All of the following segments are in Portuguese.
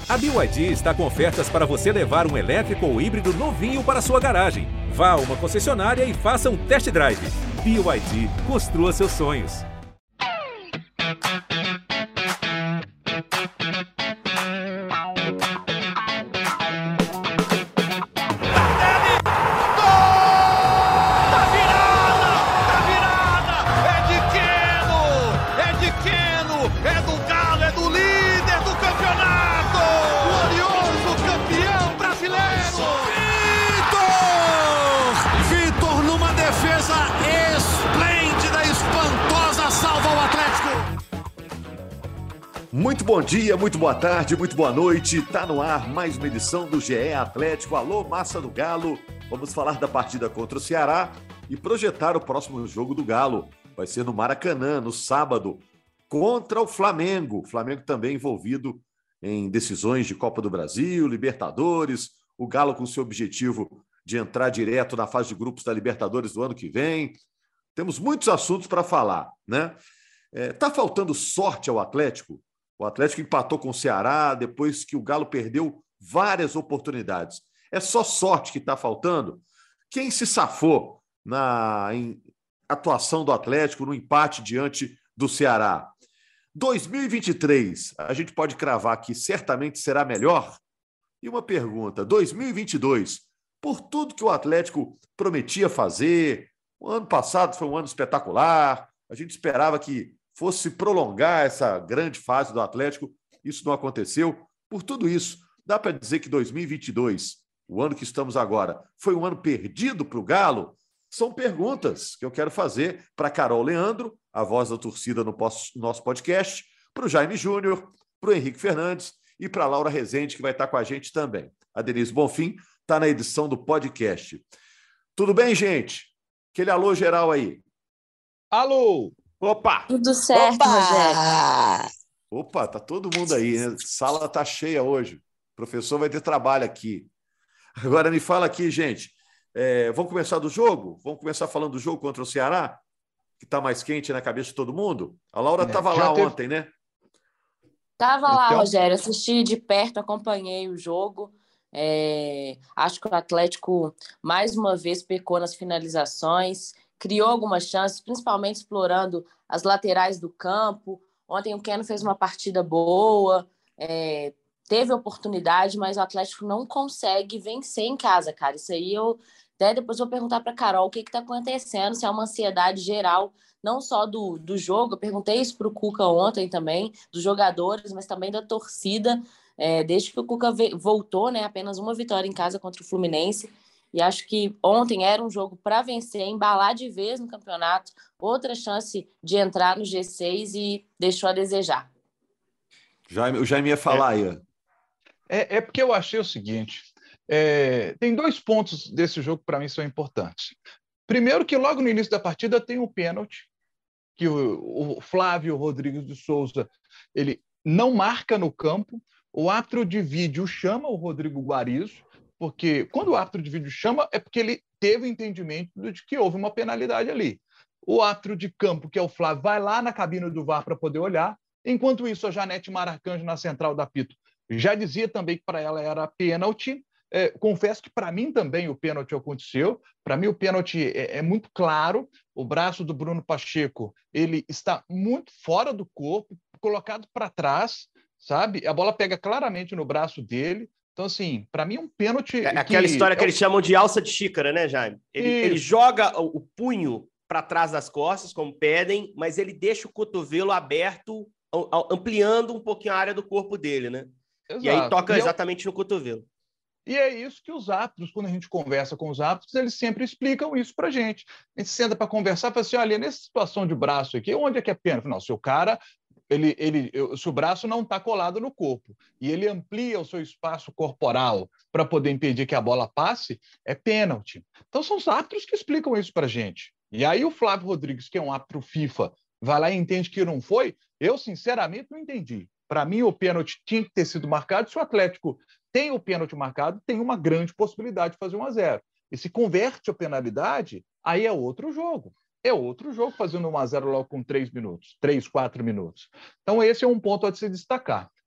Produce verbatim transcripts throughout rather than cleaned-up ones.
A B Y D está com ofertas para você levar um elétrico ou híbrido novinho para sua garagem. Vá a uma concessionária e faça um test drive. B Y D, construa seus sonhos. Muito bom dia, muito boa tarde, muito boa noite. Tá no ar mais uma edição do G E Atlético. Alô, massa do Galo. Vamos falar da partida contra o Ceará e projetar o próximo jogo do Galo. Vai ser no Maracanã, no sábado, contra o Flamengo. O Flamengo também envolvido em decisões de Copa do Brasil, Libertadores. O Galo com seu objetivo de entrar direto na fase de grupos da Libertadores do ano que vem. Temos muitos assuntos para falar, né? É, tá faltando sorte ao Atlético? O Atlético empatou com o Ceará depois que o Galo perdeu várias oportunidades. É só sorte que está faltando? Quem se safou na atuação do Atlético no empate diante do Ceará? dois mil e vinte e três, a gente pode cravar que certamente será melhor? E uma pergunta, dois mil e vinte e dois, por tudo que o Atlético prometia fazer, o ano passado foi um ano espetacular, a gente esperava que fosse prolongar essa grande fase do Atlético, isso não aconteceu. Por tudo isso, dá para dizer que dois mil e vinte e dois, o ano que estamos agora, foi um ano perdido para o Galo? São perguntas que eu quero fazer para Carol Leandro, a voz da torcida no nosso podcast, para o Jaime Júnior, para o Henrique Fernandes e para a Laura Rezende, que vai estar com a gente também. A Denise Bonfim está na edição do podcast. Tudo bem, gente? Aquele alô geral aí. Alô! Opa! Tudo certo, Opa! Rogério. Opa, tá todo mundo aí, né? Sala tá cheia hoje. O professor vai ter trabalho aqui. Agora me fala aqui, gente. É, vamos começar do jogo? Vamos começar falando do jogo contra o Ceará? Que tá mais quente na cabeça de todo mundo? A Laura estava é, lá teve... ontem, né? Tava lá, então... Rogério. Assisti de perto, acompanhei o jogo. É... Acho que o Atlético, mais uma vez, pecou nas finalizações. Criou algumas chances, principalmente explorando as laterais do campo. Ontem o Keno fez uma partida boa, é, teve oportunidade, mas o Atlético não consegue vencer em casa, cara. Isso aí eu até depois vou perguntar para a Carol o que está acontecendo, se é uma ansiedade geral, não só do, do jogo. Eu perguntei isso para o Cuca ontem também, dos jogadores, mas também da torcida. É, desde que o Cuca voltou, né, apenas uma vitória em casa contra o Fluminense. E acho que ontem era um jogo para vencer, embalar de vez no campeonato, outra chance de entrar no G seis e deixou a desejar. Jaime, o Jaime ia falar aí. É, é porque eu achei o seguinte, é, tem dois pontos desse jogo que para mim são importantes. Primeiro que logo no início da partida tem um pênalti, que o, o Flávio Rodrigues de Souza ele não marca no campo, o árbitro de vídeo chama o Rodrigo Guarizo, porque quando o árbitro de vídeo chama, é porque ele teve o entendimento de que houve uma penalidade ali. O árbitro de campo, que é o Flávio, vai lá na cabine do V A R para poder olhar. Enquanto isso, a Janete Maracanjo, na central da apito, já dizia também que para ela era pênalti. É, confesso que para mim também o pênalti aconteceu. Para mim o pênalti é, é muito claro. O braço do Bruno Pacheco ele está muito fora do corpo, colocado para trás, sabe? A bola pega claramente no braço dele. Então, assim, para mim é um pênalti... É aquela história que é... eles chamam de alça de xícara, né, Jaime? Ele, ele joga o, o punho para trás das costas, como pedem, mas ele deixa o cotovelo aberto, ampliando um pouquinho a área do corpo dele, né? Exato. E aí toca e exatamente eu... no cotovelo. E é isso que os árbitros, quando a gente conversa com os árbitros, eles sempre explicam isso pra gente. A gente senta para conversar e fala assim, olha, nessa situação de braço aqui, onde é que é pênalti? Não, se o cara... Ele, ele, se o braço não está colado no corpo e ele amplia o seu espaço corporal para poder impedir que a bola passe, é pênalti. Então, são os árbitros que explicam isso para a gente. E aí o Flávio Rodrigues, que é um árbitro FIFA, vai lá e entende que não foi. Eu, sinceramente, não entendi. Para mim, o pênalti tinha que ter sido marcado. Se o Atlético tem o pênalti marcado, tem uma grande possibilidade de fazer um a zero. E se converte a penalidade, aí é outro jogo. É outro jogo fazendo um a zero logo com três minutos, três, quatro minutos. Então, esse é um ponto a se destacar.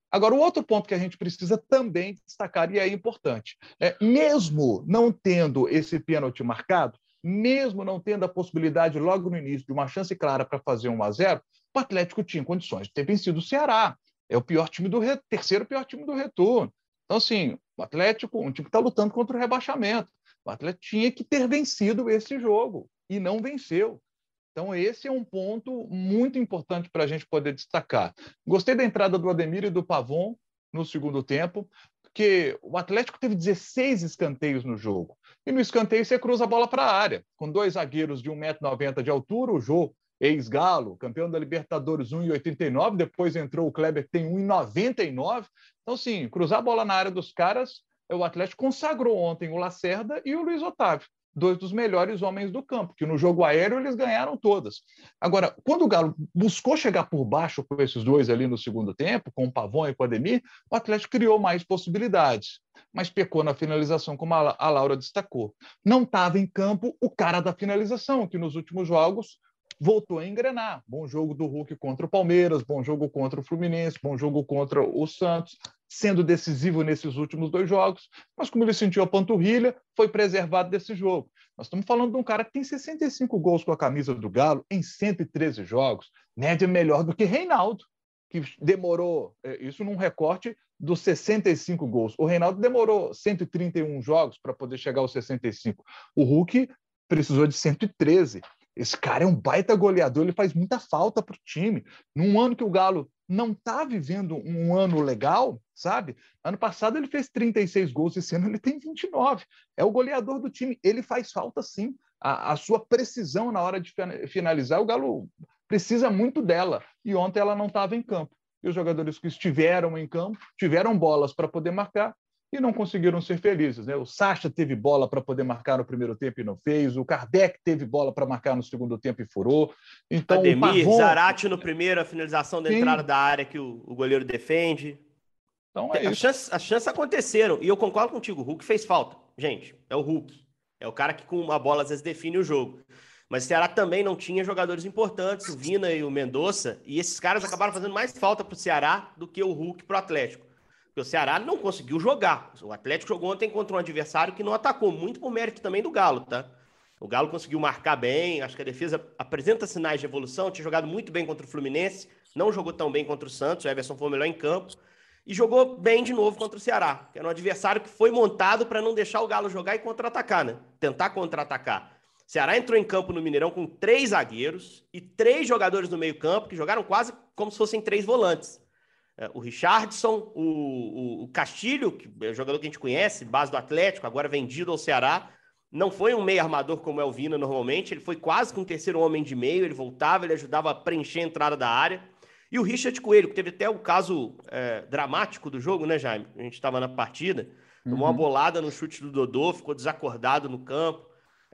Agora, o outro ponto que a gente precisa também destacar, e é importante, é, mesmo não tendo esse pênalti marcado, mesmo não tendo a possibilidade logo no início de uma chance clara para fazer um a zero, o Atlético tinha condições de ter vencido o Ceará. É o pior time do re... terceiro pior time do retorno. Então, assim, o Atlético, um time que está lutando contra o rebaixamento, o Atlético tinha que ter vencido esse jogo e não venceu. Então, esse é um ponto muito importante para a gente poder destacar. Gostei da entrada do Ademir e do Pavon no segundo tempo, porque o Atlético teve dezesseis escanteios no jogo. E no escanteio você cruza a bola para a área, com dois zagueiros de um metro e noventa de altura, o Jô, ex-Galo, campeão da Libertadores, um metro e oitenta e nove, depois entrou o Kleber, que tem um metro e noventa e nove. Então, sim, cruzar a bola na área dos caras, o Atlético consagrou ontem o Lacerda e o Luiz Otávio, dois dos melhores homens do campo, que no jogo aéreo eles ganharam todas. Agora, quando o Galo buscou chegar por baixo com esses dois ali no segundo tempo, com o Pavon e com o Ademir, o Atlético criou mais possibilidades, mas pecou na finalização, como a Laura destacou. Não estava em campo o cara da finalização, que nos últimos jogos voltou a engrenar. Bom jogo do Hulk contra o Palmeiras, bom jogo contra o Fluminense, bom jogo contra o Santos, sendo decisivo nesses últimos dois jogos, mas como ele sentiu a panturrilha, foi preservado desse jogo. Nós estamos falando de um cara que tem sessenta e cinco gols com a camisa do Galo em cento e treze jogos, média melhor do que Reinaldo, que demorou, isso num recorte dos sessenta e cinco gols. O Reinaldo demorou cento e trinta e um jogos para poder chegar aos sessenta e cinco. O Hulk precisou de cento e treze. Esse cara é um baita goleador, ele faz muita falta para o time. Num ano que o Galo não está vivendo um ano legal, sabe? Ano passado ele fez trinta e seis gols, esse ano ele tem vinte e nove. É o goleador do time, ele faz falta sim. A, a sua precisão na hora de finalizar, o Galo precisa muito dela. E ontem ela não estava em campo. E os jogadores que estiveram em campo tiveram bolas para poder marcar e não conseguiram ser felizes, né? O Sacha teve bola para poder marcar no primeiro tempo e não fez. O Kardec teve bola para marcar no segundo tempo e furou. Então, Ademir, o Pavon... Zarate no primeiro, a finalização da Sim. entrada da área que o, o goleiro defende. Então é as, chances, as chances aconteceram. E eu concordo contigo, o Hulk fez falta. Gente, é o Hulk. É o cara que com uma bola às vezes define o jogo. Mas o Ceará também não tinha jogadores importantes, o Vina e o Mendonça, e esses caras acabaram fazendo mais falta para o Ceará do que o Hulk para o Atlético. Porque o Ceará não conseguiu jogar. O Atlético jogou ontem contra um adversário que não atacou, muito por mérito também do Galo, tá? O Galo conseguiu marcar bem, acho que a defesa apresenta sinais de evolução, tinha jogado muito bem contra o Fluminense, não jogou tão bem contra o Santos, o Everson foi o melhor em campo, e jogou bem de novo contra o Ceará, que era um adversário que foi montado para não deixar o Galo jogar e contra-atacar, né? Tentar contra-atacar. O Ceará entrou em campo no Mineirão com três zagueiros e três jogadores no meio-campo que jogaram quase como se fossem três volantes. O Richardson, o, o, o Castilho, que é um jogador que a gente conhece, base do Atlético, agora vendido ao Ceará, não foi um meio armador como é o Vina normalmente, ele foi quase que um terceiro homem de meio, ele voltava, ele ajudava a preencher a entrada da área. E o Richard Coelho, que teve até o caso é, dramático do jogo, né, Jaime? A gente estava na partida, tomou uhum. uma bolada no chute do Dodô, ficou desacordado no campo.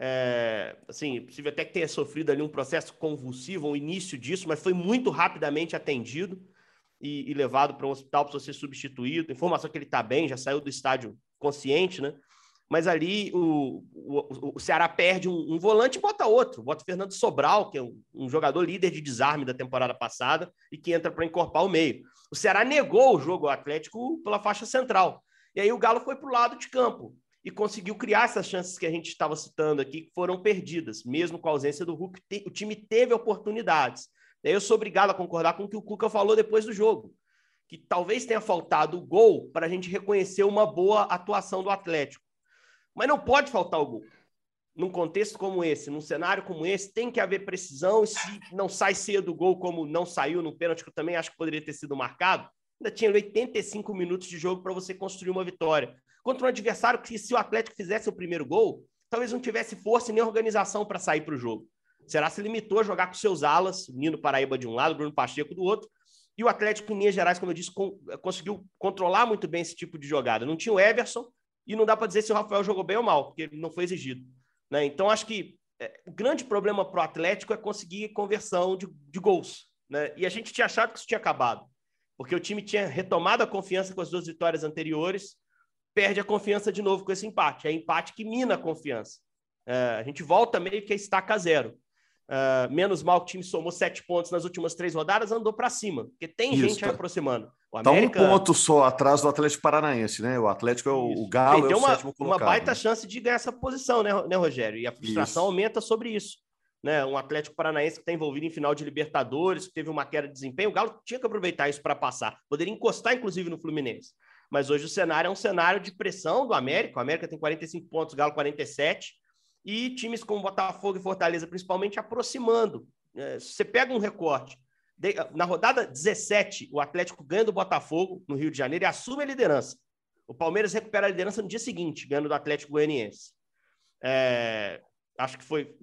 É, assim, possível até que tenha sofrido ali um processo convulsivo, o início disso, mas foi muito rapidamente atendido e, e levado para um hospital para ser substituído. Informação que ele está bem, já saiu do estádio consciente, né? Mas ali o, o, o Ceará perde um, um volante e bota outro. Bota o Fernando Sobral, que é um, um jogador líder de desarme da temporada passada e que entra para encorpar o meio. O Ceará negou o jogo ao Atlético pela faixa central. E aí o Galo foi para o lado de campo e conseguiu criar essas chances que a gente estava citando aqui, que foram perdidas. Mesmo com a ausência do Hulk, o time teve oportunidades. E aí eu sou obrigado a concordar com o que o Cuca falou depois do jogo, que talvez tenha faltado o gol para a gente reconhecer uma boa atuação do Atlético. Mas não pode faltar o gol. Num contexto como esse, num cenário como esse, tem que haver precisão. E se não sai cedo o gol, como não saiu no pênalti, que eu também acho que poderia ter sido marcado, ainda tinha oitenta e cinco minutos de jogo para você construir uma vitória. Contra um adversário que, se o Atlético fizesse o primeiro gol, talvez não tivesse força nem organização para sair para o jogo. O Ceará se limitou a jogar com seus alas, Nino Paraíba de um lado, Bruno Pacheco do outro, e o Atlético, em linhas gerais, como eu disse, com, conseguiu controlar muito bem esse tipo de jogada. Não tinha o Everson, e não dá para dizer se o Rafael jogou bem ou mal, porque ele não foi exigido, né? Então, acho que é, o grande problema para o Atlético é conseguir conversão de, de gols, né? E a gente tinha achado que isso tinha acabado, porque o time tinha retomado a confiança com as duas vitórias anteriores, perde a confiança de novo com esse empate. É empate que mina a confiança. É, a gente volta meio que a estaca zero. É, menos mal que o time somou sete pontos nas últimas três rodadas, andou para cima, porque tem Isso. gente aproximando. O América... Tá um ponto só atrás do Atlético Paranaense, né? O Atlético é o, o Galo, perdeu é o uma, sétimo colocado. uma baita né? chance de ganhar essa posição, né, né Rogério? E a frustração isso. aumenta sobre isso. Né? Um Atlético Paranaense que está envolvido em final de Libertadores, que teve uma queda de desempenho, o Galo tinha que aproveitar isso para passar. Poderia encostar, inclusive, no Fluminense. Mas hoje o cenário é um cenário de pressão do América. O América tem quarenta e cinco pontos, o Galo quarenta e sete. E times como Botafogo e Fortaleza, principalmente, aproximando. É, você pega um recorte. De, na rodada dezessete, o Atlético ganha do Botafogo, no Rio de Janeiro, e assume a liderança. O Palmeiras recupera a liderança no dia seguinte, ganhando do Atlético Goianiense. É... Acho que foi...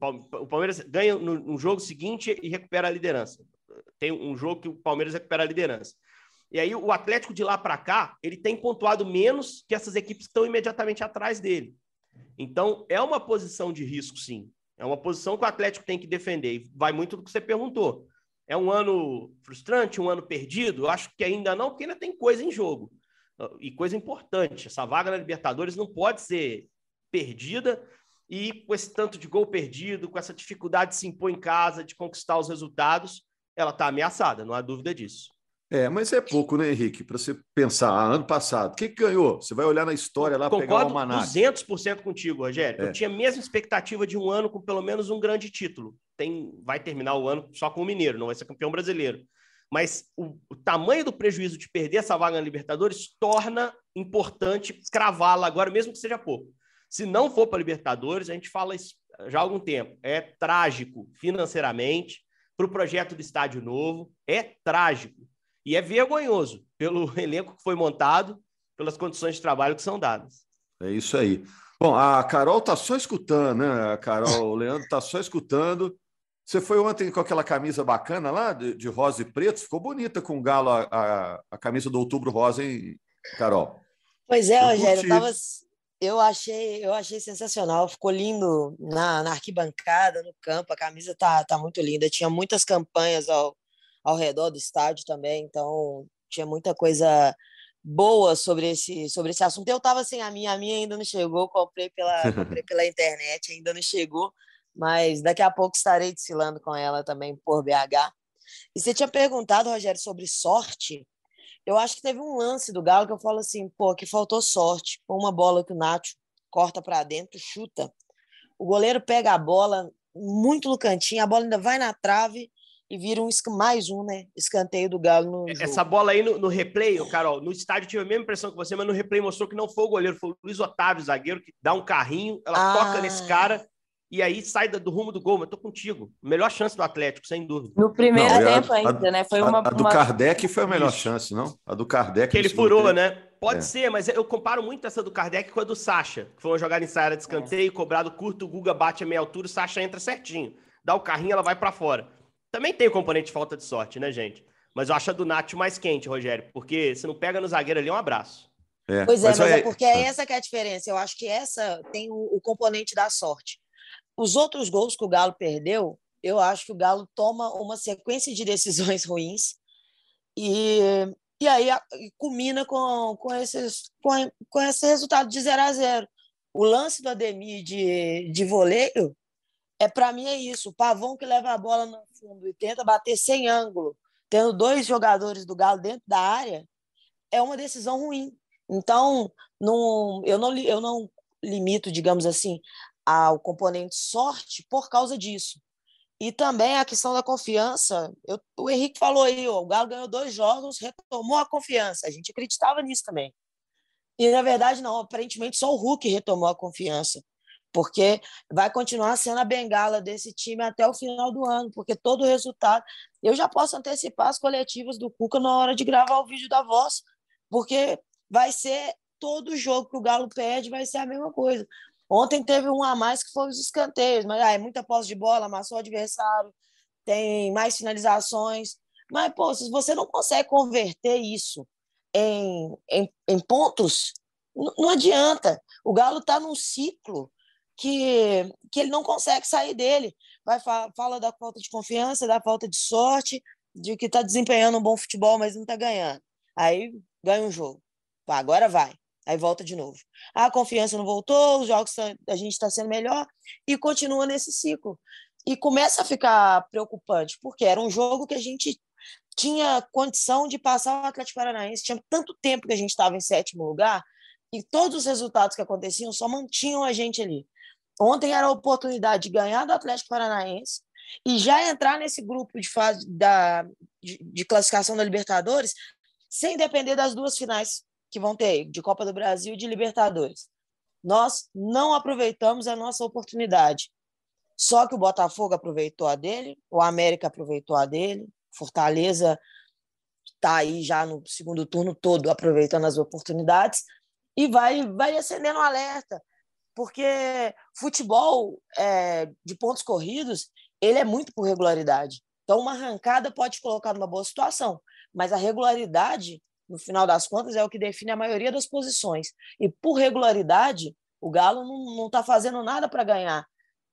O Palmeiras ganha no, no jogo seguinte e recupera a liderança. Tem um jogo que o Palmeiras recupera a liderança. E aí o Atlético de lá para cá, ele tem pontuado menos que essas equipes que estão imediatamente atrás dele. Então, é uma posição de risco, sim. É uma posição que o Atlético tem que defender. E vai muito do que você perguntou. É um ano frustrante, um ano perdido? Eu acho que ainda não, porque ainda tem coisa em jogo. E coisa importante. Essa vaga na Libertadores não pode ser perdida. E com esse tanto de gol perdido, com essa dificuldade de se impor em casa, de conquistar os resultados, ela está ameaçada, não há dúvida disso. É, mas é pouco, né, Henrique? Para você pensar, ah, ano passado, quem que ganhou? Você vai olhar na história lá, Concordo pegar o almanac. duzentos por cento contigo, Rogério. É. Eu tinha a mesma expectativa de um ano com pelo menos um grande título. Tem, vai terminar o ano só com o Mineiro, não vai ser campeão brasileiro. Mas o, o tamanho do prejuízo de perder essa vaga na Libertadores torna importante cravá-la agora, mesmo que seja pouco. Se não for para a Libertadores, a gente fala isso já há algum tempo, é trágico financeiramente para o projeto do estádio novo, é trágico. E é vergonhoso pelo elenco que foi montado, pelas condições de trabalho que são dadas. É isso aí. Bom, a Carol está só escutando, né? A Carol, o Leandro está só escutando. Você foi ontem com aquela camisa bacana lá, de, de rosa e preto, ficou bonita com o Galo, a, a, a camisa do Outubro Rosa, hein, Carol? Pois é, eu Rogério, curti. eu tava... Eu achei, eu achei sensacional, ficou lindo na, na arquibancada, no campo, a camisa tá, tá muito linda, tinha muitas campanhas ao, ao redor do estádio também, então tinha muita coisa boa sobre esse, sobre esse assunto. Eu estava sem a minha, a minha ainda não chegou, comprei pela, comprei pela internet, ainda não chegou, mas daqui a pouco estarei desfilando com ela também por B H. E você tinha perguntado, Rogério, sobre sorte. Eu acho que teve um lance do Galo que eu falo assim, pô, que faltou sorte. Com uma bola que o Nacho corta para dentro, chuta. O goleiro pega a bola muito no cantinho, a bola ainda vai na trave e vira um, mais um, né? Escanteio do Galo no Essa jogo. bola aí no, no replay, Carol, no estádio tive a mesma impressão que você, mas no replay mostrou que não foi o goleiro, foi o Luiz Otávio, zagueiro, que dá um carrinho, ela ah. toca nesse cara e aí sai do rumo do gol. Mas tô contigo. Melhor chance do Atlético, sem dúvida. No primeiro não, tempo a, ainda, a, né? Foi a, uma, a do uma... Kardec foi a melhor Isso. chance, não? A do Kardec. Que ele furou, tempo. né? Pode é. ser, mas eu comparo muito essa do Kardec com a do Sacha, que foi uma jogada ensaiada de escanteio, é. cobrado curto, o Guga bate a meia altura, o Sacha entra certinho. Dá o carrinho, ela vai para fora. Também tem o componente de falta de sorte, né, gente? Mas eu acho a do Nacho mais quente, Rogério, porque se não pega no zagueiro ali, é um abraço. É. Pois é, mas, mas é porque é essa que é a diferença. Eu acho que essa tem o, o componente da sorte. Os outros gols que o Galo perdeu, eu acho que o Galo toma uma sequência de decisões ruins e, e aí a, e culmina com, com, esses, com, com esse resultado de zero a zero. O lance do Ademir de, de voleio, é, para mim é isso. O Pavão que leva a bola no fundo e tenta bater sem ângulo, tendo dois jogadores do Galo dentro da área, é uma decisão ruim. Então, não, eu, não, eu não limito, digamos assim, ao componente sorte por causa disso. E também a questão da confiança. Eu, o Henrique falou aí, ó, o Galo ganhou dois jogos, retomou a confiança. A gente acreditava nisso também. E, na verdade, não. Aparentemente, só o Hulk retomou a confiança. Porque vai continuar sendo a bengala desse time até o final do ano. Porque todo o resultado... Eu já posso antecipar as coletivas do Cuca na hora de gravar o vídeo da Voz. Porque vai ser todo jogo que o Galo perde, vai ser a mesma coisa. Ontem teve um a mais que foi os escanteios, mas ah, é muita posse de bola, amassou o adversário, tem mais finalizações. Mas, pô, se você não consegue converter isso em, em, em pontos, n- não adianta. O Galo está num ciclo que, que ele não consegue sair dele. Vai, fala da falta de confiança, da falta de sorte, de que está desempenhando um bom futebol, mas não está ganhando. Aí ganha um jogo. Pá, agora vai. Aí volta de novo. A confiança não voltou, os jogos a gente está sendo melhor e continua nesse ciclo. E começa a ficar preocupante, porque era um jogo que a gente tinha condição de passar o Atlético Paranaense. Tinha tanto tempo que a gente estava em sétimo lugar e todos os resultados que aconteciam só mantinham a gente ali. Ontem era a oportunidade de ganhar do Atlético Paranaense e já entrar nesse grupo de, fase da, de, de classificação da Libertadores sem depender das duas finais que vão ter, de Copa do Brasil e de Libertadores. Nós não aproveitamos a nossa oportunidade. Só que o Botafogo aproveitou a dele, o América aproveitou a dele, Fortaleza está aí já no segundo turno todo aproveitando as oportunidades e vai, vai acendendo um alerta, porque futebol é, de pontos corridos, ele é muito por regularidade. Então, uma arrancada pode te colocar numa boa situação, mas a regularidade, no final das contas, é o que define a maioria das posições. E, por regularidade, o Galo não está fazendo nada para ganhar,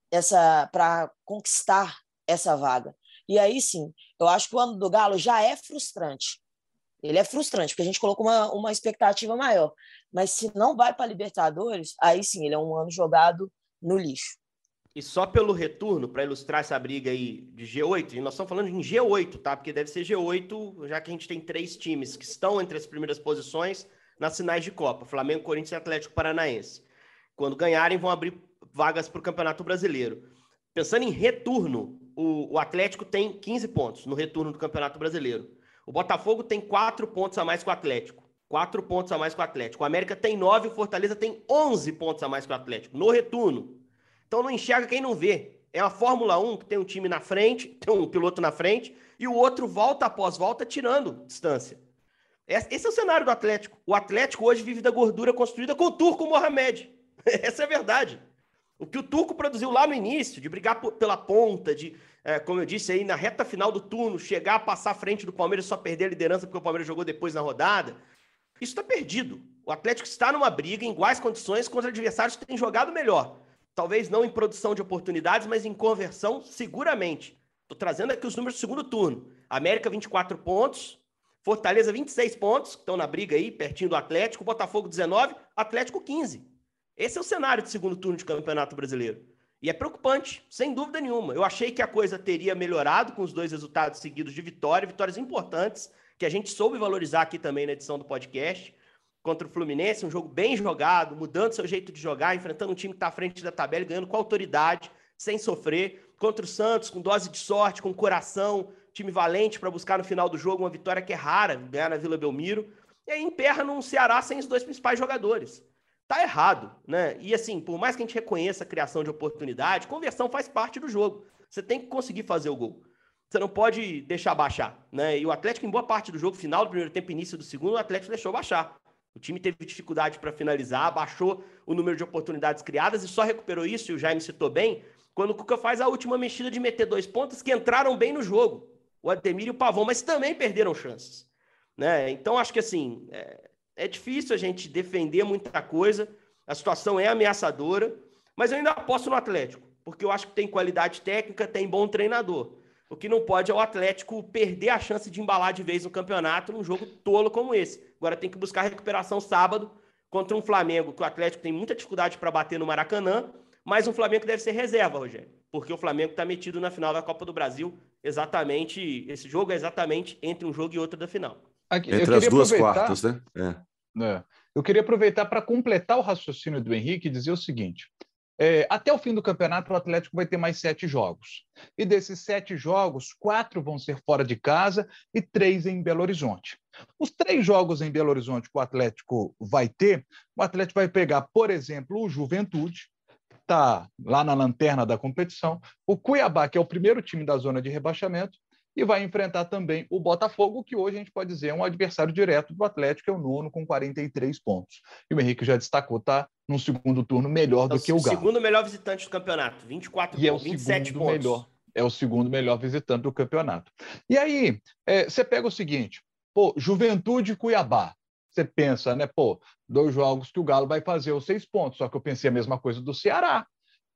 para conquistar essa vaga. E aí, sim, eu acho que o ano do Galo já é frustrante. Ele é frustrante, porque a gente colocou uma, uma expectativa maior. Mas se não vai para a Libertadores, aí sim, ele é um ano jogado no lixo. E só pelo retorno, para ilustrar essa briga aí de G oito, e nós estamos falando em G oito, tá? Porque deve ser G oito, já que a gente tem três times que estão entre as primeiras posições nas finais de Copa, Flamengo, Corinthians e Atlético Paranaense. Quando ganharem, vão abrir vagas para o Campeonato Brasileiro. Pensando em retorno, o, o Atlético tem quinze pontos no retorno do Campeonato Brasileiro. O Botafogo tem quatro pontos a mais que o Atlético. quatro pontos a mais que o Atlético. O América tem nove, o Fortaleza tem onze pontos a mais que o Atlético, no retorno. Então não enxerga quem não vê. É uma Fórmula um que tem um time na frente, tem um piloto na frente, e o outro volta após volta tirando distância. Esse é o cenário do Atlético. O Atlético hoje vive da gordura construída com o Turco Mohamed. Essa é a verdade. O que o Turco produziu lá no início, de brigar pela ponta, de, é, como eu disse aí, na reta final do turno, chegar a passar à frente do Palmeiras e só perder a liderança porque o Palmeiras jogou depois na rodada, isso está perdido. O Atlético está numa briga em iguais condições contra adversários que têm jogado melhor. Talvez não em produção de oportunidades, mas em conversão, seguramente. Estou trazendo aqui os números do segundo turno. América, vinte e quatro pontos. Fortaleza, vinte e seis pontos, que estão na briga aí, pertinho do Atlético. Botafogo, dezenove. Atlético, quinze. Esse é o cenário de segundo turno de Campeonato Brasileiro. E é preocupante, sem dúvida nenhuma. Eu achei que a coisa teria melhorado com os dois resultados seguidos de vitória, vitórias importantes, que a gente soube valorizar aqui também na edição do podcast. Contra o Fluminense, um jogo bem jogado, mudando seu jeito de jogar, enfrentando um time que está à frente da tabela, ganhando com autoridade, sem sofrer. Contra o Santos, com dose de sorte, com coração, time valente para buscar no final do jogo uma vitória que é rara, ganhar na Vila Belmiro. E aí emperra num Ceará sem os dois principais jogadores. Tá errado, né? E assim, por mais que a gente reconheça a criação de oportunidade, conversão faz parte do jogo. Você tem que conseguir fazer o gol. Você não pode deixar baixar, né? E o Atlético, em boa parte do jogo, final do primeiro tempo, início do segundo, o Atlético deixou baixar. O time teve dificuldade para finalizar, baixou o número de oportunidades criadas e só recuperou isso, e o Jaime citou bem, quando o Cuca faz a última mexida de meter dois pontos que entraram bem no jogo. O Ademir e o Pavão, mas também perderam chances, né? Então, acho que assim, é, é difícil a gente defender muita coisa, a situação é ameaçadora, mas eu ainda aposto no Atlético, porque eu acho que tem qualidade técnica, tem bom treinador. O que não pode é o Atlético perder a chance de embalar de vez no campeonato num jogo tolo como esse. Agora tem que buscar recuperação sábado contra um Flamengo, que o Atlético tem muita dificuldade para bater no Maracanã, mas um Flamengo que deve ser reserva, Rogério, porque o Flamengo está metido na final da Copa do Brasil, exatamente, esse jogo é exatamente entre um jogo e outro da final. Aqui, entre as duas quartas, né? É. É. Eu queria aproveitar para completar o raciocínio do Henrique e dizer o seguinte: é, até o fim do campeonato, o Atlético vai ter mais sete jogos. E desses sete jogos, quatro vão ser fora de casa e três em Belo Horizonte. Os três jogos em Belo Horizonte que o Atlético vai ter, o Atlético vai pegar, por exemplo, o Juventude, que está lá na lanterna da competição, o Cuiabá, que é o primeiro time da zona de rebaixamento, e vai enfrentar também o Botafogo, que hoje a gente pode dizer é um adversário direto do Atlético, é o nono com quarenta e três pontos. E o Henrique já destacou, está num segundo turno melhor do que o Galo. É o segundo melhor visitante do campeonato, vinte e quatro pontos, vinte e sete pontos. Melhor, é o segundo melhor visitante do campeonato. E aí, é, você pega o seguinte, pô, Juventude e Cuiabá. Você pensa, né, pô, dois jogos que o Galo vai fazer os seis pontos, só que eu pensei a mesma coisa do Ceará.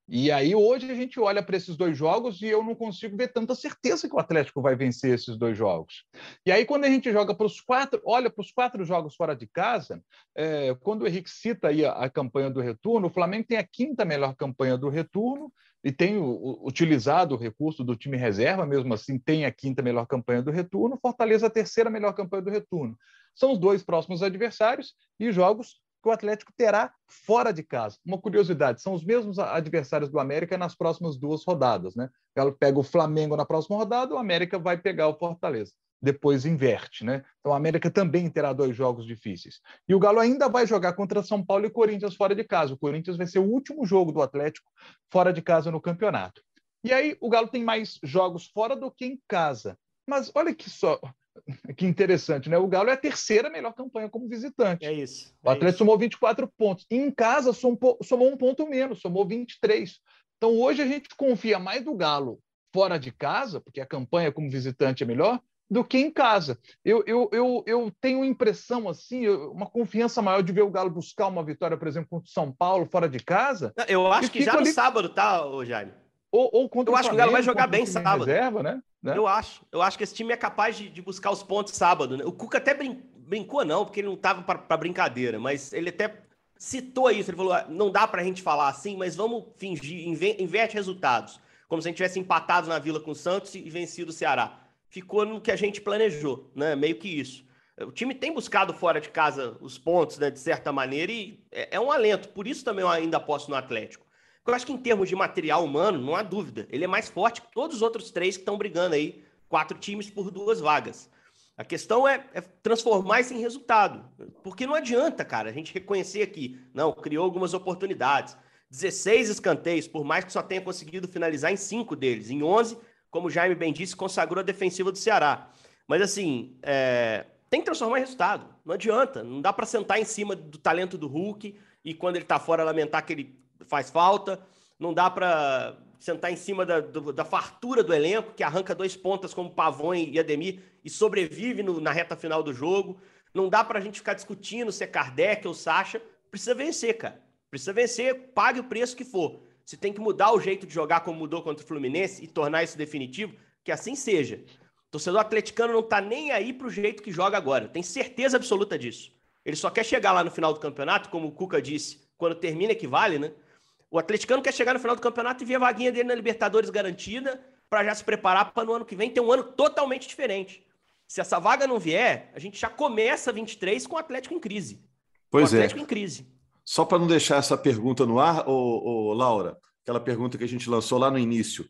E aí hoje a gente olha para esses dois jogos e eu não consigo ver tanta certeza que o Atlético vai vencer esses dois jogos. E aí quando a gente joga para os quatro, olha para os quatro jogos fora de casa, é, quando o Henrique cita aí a, a campanha do retorno, o Flamengo tem a quinta melhor campanha do retorno e tem o, o, utilizado o recurso do time reserva, mesmo assim tem a quinta melhor campanha do retorno, Fortaleza a terceira melhor campanha do retorno. São os dois próximos adversários e jogos que o Atlético terá fora de casa. Uma curiosidade, são os mesmos adversários do América nas próximas duas rodadas, né? O Galo pega o Flamengo na próxima rodada, o América vai pegar o Fortaleza. Depois inverte, né? Então o América também terá dois jogos difíceis. E o Galo ainda vai jogar contra São Paulo e Corinthians fora de casa. O Corinthians vai ser o último jogo do Atlético fora de casa no campeonato. E aí o Galo tem mais jogos fora do que em casa. Mas olha que só... Que interessante, né? O Galo é a terceira melhor campanha como visitante. É isso. É o Atlético isso. somou vinte e quatro pontos. E em casa somou, somou um ponto menos, somou vinte e três. Então hoje a gente confia mais no Galo fora de casa, porque a campanha como visitante é melhor, do que em casa. Eu, eu, eu, eu tenho impressão, assim, uma confiança maior de ver o Galo buscar uma vitória, por exemplo, contra o São Paulo fora de casa. Eu acho que já no ali... sábado, tá, Jaime? Ou, ou contra eu o acho Flamengo, que o Galo vai jogar bem sábado. Reserva, né? né? Eu acho. Eu acho que esse time é capaz de, de buscar os pontos sábado. Né? O Cuca até brin... brincou, não, porque ele não estava para brincadeira, mas ele até citou isso. Ele falou: ah, não dá para a gente falar assim, mas vamos fingir, inve... inverte resultados. Como se a gente tivesse empatado na Vila com o Santos e vencido o Ceará. Ficou no que a gente planejou, né? Meio que isso. O time tem buscado fora de casa os pontos, né, de certa maneira, e é, é um alento. Por isso também eu ainda aposto no Atlético. Eu acho que em termos de material humano, não há dúvida, ele é mais forte que todos os outros três que estão brigando aí, quatro times por duas vagas. A questão é, é transformar isso em resultado, porque não adianta, cara, a gente reconhecer aqui, não, criou algumas oportunidades, dezesseis escanteios, por mais que só tenha conseguido finalizar em cinco deles, em onze, como o Jaime bem disse, consagrou a defensiva do Ceará. Mas assim, é... tem que transformar em resultado, não adianta, não dá para sentar em cima do talento do Hulk e quando ele tá fora lamentar que ele faz falta, não dá para sentar em cima da, do, da fartura do elenco, que arranca dois pontas como Pavon e Ademir e sobrevive no, na reta final do jogo, não dá pra gente ficar discutindo se é Kardec ou Sacha, precisa vencer, cara, precisa vencer, pague o preço que for, se tem que mudar o jeito de jogar como mudou contra o Fluminense e tornar isso definitivo, que assim seja. O torcedor atleticano não tá nem aí pro jeito que joga agora, tem certeza absoluta disso, ele só quer chegar lá no final do campeonato, como o Cuca disse, quando termina é que vale, né? O atleticano quer chegar no final do campeonato e ver a vaguinha dele na Libertadores garantida para já se preparar para no ano que vem ter um ano totalmente diferente. Se essa vaga não vier, a gente já começa vinte e três com o Atlético em crise. Pois o Atlético é. em crise. Só para não deixar essa pergunta no ar, ô, ô, Laura, aquela pergunta que a gente lançou lá no início.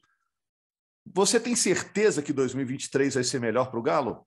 Você tem certeza que dois mil e vinte e três vai ser melhor para o Galo?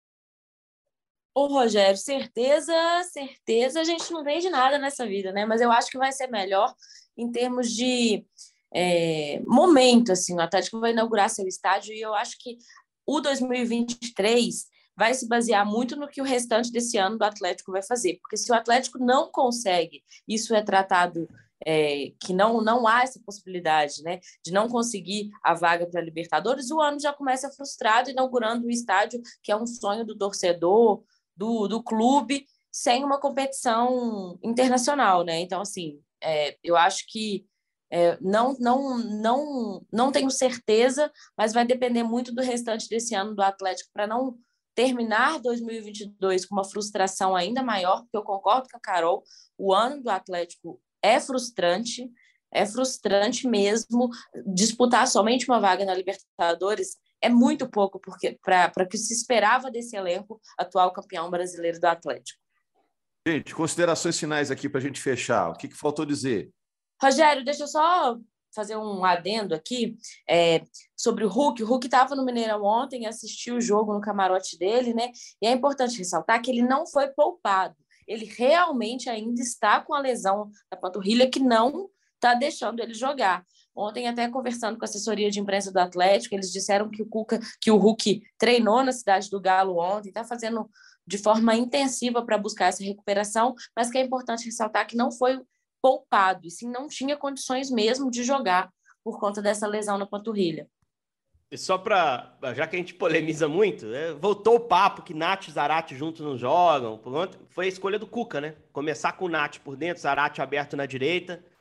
Ô, Rogério, certeza, certeza, a gente não vende nada nessa vida, né? Mas eu acho que vai ser melhor em termos de é, momento, assim. O Atlético vai inaugurar seu estádio e eu acho que o dois mil e vinte e três vai se basear muito no que o restante desse ano do Atlético vai fazer, porque se o Atlético não consegue, isso é tratado, é, que não, não há essa possibilidade, né, de não conseguir a vaga para a Libertadores, o ano já começa frustrado, inaugurando o estádio, que é um sonho do torcedor, do, do clube, sem uma competição internacional, né? Então, assim, é, eu acho que é, não, não, não, não tenho certeza, mas vai depender muito do restante desse ano do Atlético para não terminar dois mil e vinte e dois com uma frustração ainda maior, porque eu concordo com a Carol, o ano do Atlético é frustrante, é frustrante mesmo. Disputar somente uma vaga na Libertadores é muito pouco para o que se esperava desse elenco, atual campeão brasileiro do Atlético. Gente, considerações finais aqui para a gente fechar. O que, que faltou dizer? Rogério, deixa eu só fazer um adendo aqui é, sobre o Hulk. O Hulk estava no Mineirão ontem, assistiu o jogo no camarote dele, né? E é importante ressaltar que ele não foi poupado. Ele realmente ainda está com a lesão da panturrilha que não está deixando ele jogar. Ontem, até conversando com a assessoria de imprensa do Atlético, eles disseram que o, Cuca, que o Hulk treinou na Cidade do Galo ontem, está fazendo de forma intensiva para buscar essa recuperação, mas que é importante ressaltar que não foi poupado, e sim não tinha condições mesmo de jogar por conta dessa lesão na panturrilha. E só para, já que a gente polemiza muito, é, voltou o papo que Nath e Zarate juntos não jogam, foi a escolha do Cuca, né? Começar com o Nath por dentro, Zarate aberto na direita,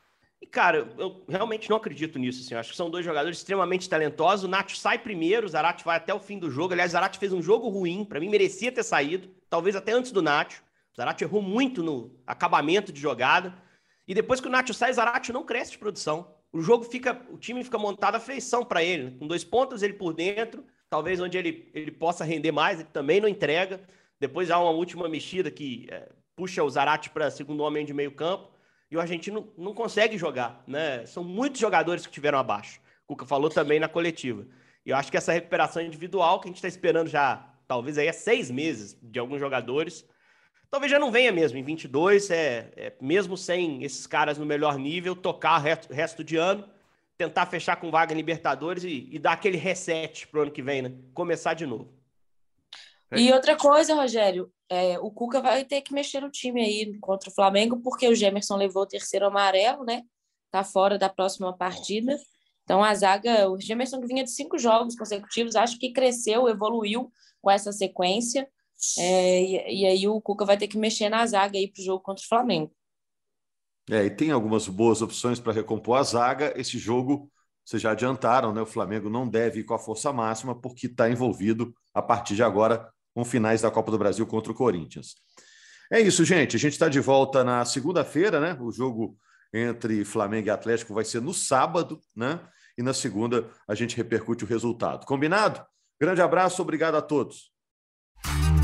E, cara, eu realmente não acredito nisso, assim. Eu acho que são dois jogadores extremamente talentosos. O Nacho sai primeiro, o Zarate vai até o fim do jogo. Aliás, o Zarate fez um jogo ruim, para mim merecia ter saído, talvez até antes do Nacho. O Zarate errou muito no acabamento de jogada. E depois que o Nacho sai, o Zarate não cresce de produção. O jogo fica, o time fica montado à feição para ele. Com dois pontos, ele por dentro, talvez onde ele, ele possa render mais, ele também não entrega. Depois há uma última mexida que é, puxa o Zarate para segundo homem de meio campo. E o argentino não consegue jogar, né? São muitos jogadores que tiveram abaixo. O Cuca falou também na coletiva. E eu acho que essa recuperação individual que a gente está esperando já, talvez aí há seis meses de alguns jogadores, talvez já não venha mesmo. Em vinte e dois, é, é, mesmo sem esses caras no melhor nível, tocar o resto, resto de ano, tentar fechar com vaga em Libertadores e, e dar aquele reset pro ano que vem, né? Começar de novo. E outra coisa, Rogério, é, o Cuca vai ter que mexer no time aí contra o Flamengo, porque o Gemerson levou o terceiro amarelo, né? Tá fora da próxima partida. Então, a zaga, o Gemerson que vinha de cinco jogos consecutivos, acho que cresceu, evoluiu com essa sequência. É, e, e aí o Cuca vai ter que mexer na zaga aí pro jogo contra o Flamengo. É, e tem algumas boas opções para recompor a zaga. Esse jogo, vocês já adiantaram, né? O Flamengo não deve ir com a força máxima, porque está envolvido, a partir de agora, com finais da Copa do Brasil contra o Corinthians. É isso, gente. A gente está de volta na segunda-feira, né? O jogo entre Flamengo e Atlético vai ser no sábado, né? E na segunda a gente repercute o resultado. Combinado? Grande abraço, obrigado a todos.